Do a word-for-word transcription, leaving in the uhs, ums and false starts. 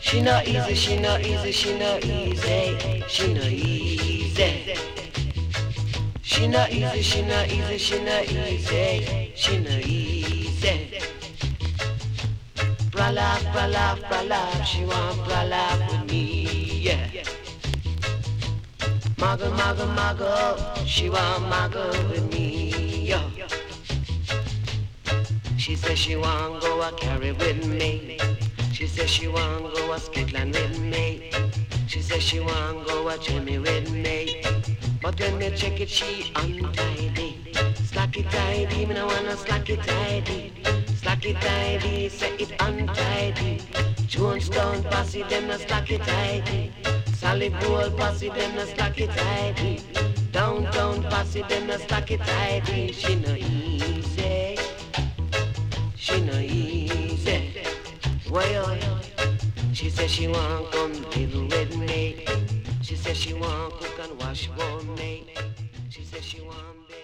She not easy, she not easy, she not easy, she not easy. She not easy, she not easy, she not easy, she not easy. Bralap, bralap, bralap, she want bralap with me, yeah. Muggle, muggle, muggle, she want muggle with me, yeah. She says she want go a carry with me. She says she want go a Scotland with me. She says she want go a Jimmy with me. But when you check it, she untidy. Slack it tidy, me no wanna slack it tidy. Slack it tidy, say it untidy. Jonestown posse, them no slack it tidy. Solid Gold posse, them no slack it tidy. Downtown posse, them no slack it tidy. She no easy, she no easy. Well, she says she want come live with me. She says she want cook and wash for me. She says she want